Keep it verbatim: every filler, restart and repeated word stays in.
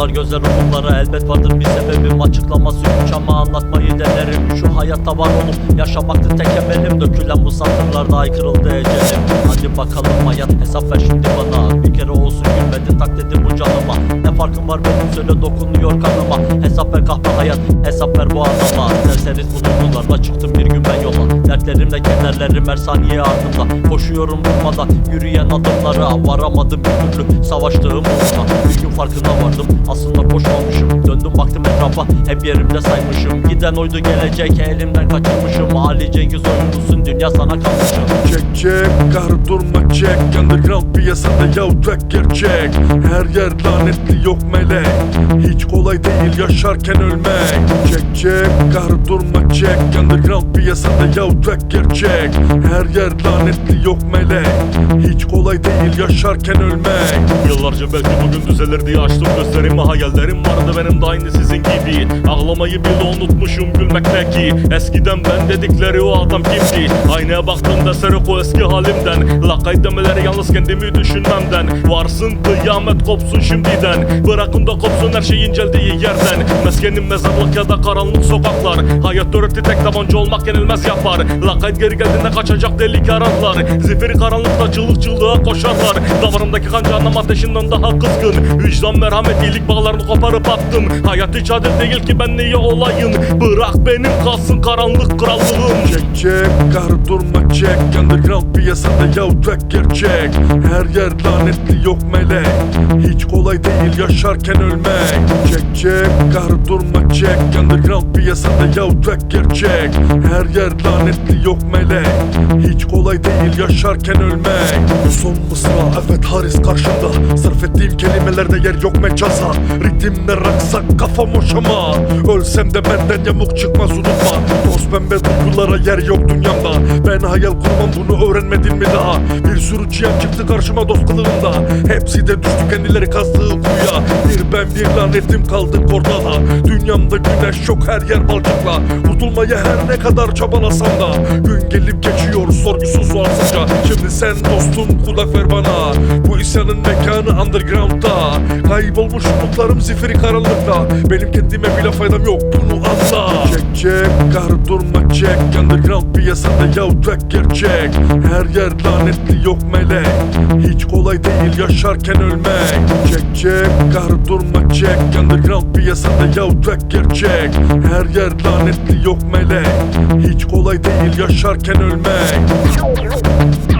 Dolar gözler ufuklara, elbet vardır bir sebebim. Açıklaması güç ama anlatmayı denerim. Şu hayatta var olup yaşamaktı tek emelim. Dökülen bu satırlarda aykırıldı ecelim. Hadi bakalım hayat, hesap ver şimdi bana. Bir kere olsun gülmedin taklidi bu canıma. Ne farkın var benim, söyle dokunuyor kanıma. Hesap ver kahpe hayat, hesap ver bu adama. Serseriz bu duygularla çıktım bir gün ben yola. Dertlerimle kederlerim her saniye ardımda. Koşuyorum durmadan yürüyen adımlara. Varamadım bir türlü savaştığım uğruna. Bir gün farkına vardım aslında koşmamışım. Döndüm baktım etrafa, hep yerimde saymışım. Giden oydu gelecek, elimden kaçırmışım. Ali Cengiz oyuncusun, dünya sana kalmışım. Çek çek, kar durma çek. Underground piyasada yavrak gerçek. Her yer lanetli yok melek. Hiç kolay değil yaşarken ölmek. Çek çek, kar durma çek. Underground piyasada yavrak gerçek. Her yer lanetli yok melek. Hiç kolay değil yaşarken ölmek. Yıllarca belki bugün düzelir diye açtım gözlerimi. Hayallerim vardı benim de aynı sizin gibi. Ağlamayı bile unutmuşum gülmekteki. Eskiden ben dedikleri o adam kimdi? Aynaya baktığımda serok o eski halimden. Lakay demeleri yalnız kendimi düşünmemden. Varsın kıyamet kopsun şimdiden. Bırakın da kopsun her şey inceldiği yerden. Meskenim mezarlık ya da karanlık sokaklar. Hayat öğretti tek tabanca olmak yenilmez yapar. Lakay geri geldiğinde kaçacak delik aranlar. Zifiri karanlıkta çığlık çığlığa koşarlar. Davarımdaki kan canım ateşinden daha kızgın. Vicdan merhamet iyilik bağlarını koparıp attım. Hayat hiç adil değil ki ben niye olayım. Bırak benim kalsın karanlık krallığım. Çek çek, kar durma çek. Underground piyasada yavrak gerçek. Her yer lanetli yok melek. Hiç kolay değil yaşarken ölmek. Çek çek, kar durma çek. Underground piyasada yavrak gerçek. Her yer lanetli yok melek. Hiç kolay değil yaşarken ölmek. Son mısra evet Haris karşımda. Sarf ettiğim kelimelerde yer yok mecaza. Ritimle raksak kafam hoşama. Ölsem de benden yamuk çıkmaz unutma. Toz pembe duygulara yer yok dünyamda. Ben hayal kurmam bunu öğrenmedin mi daha? Bir sürü cihan çıktı karşıma dost kılığında. Hepsi de düştü kendileri kazdığı kuyuya. Bir ben bir lanetim kaldık ortada. Dünyamda güneş yok her yer balçıkla. Kurtulmaya her ne kadar çabalasam da gün gelip geçiyor sorgusuz sualsızca. Şimdi sen dostum kulak ver bana. Bu isyanın mekanı underground'da. Kaybolmuş umutlarım zifiri karanlıkta. Benim kendime bile faydam yok bunu anla. Çek çek, kar durma çek. Underground piyasada yavrak gerçek. Her yer lanetli yok melek. Hiç kolay değil yaşarken ölmek. Çek çek, kar durma çek. Underground piyasada yavrak gerçek. Her yer lanetli yok melek. Hiç kolay değil yaşarken ölmek.